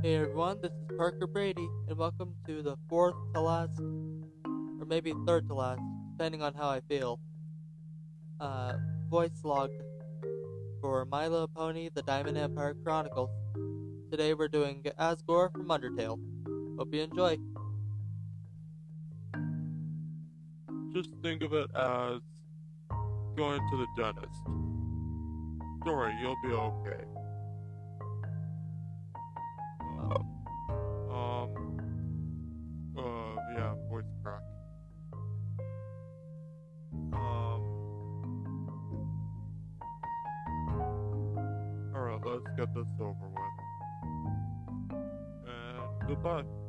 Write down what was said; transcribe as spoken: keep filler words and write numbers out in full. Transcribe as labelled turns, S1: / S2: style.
S1: Hey everyone, this is Parker Brady, and welcome to the fourth to last, or maybe third to last, depending on how I feel, uh, voice log for My Little Pony: The Diamond Empire Chronicles. Today we're doing Asgore from Undertale. Hope you enjoy.
S2: Just think of it as going to the dentist. Don't worry, you'll be okay.
S1: Um,
S2: Um, uh, yeah, voice crack. Um, alright, let's get this over with. And goodbye.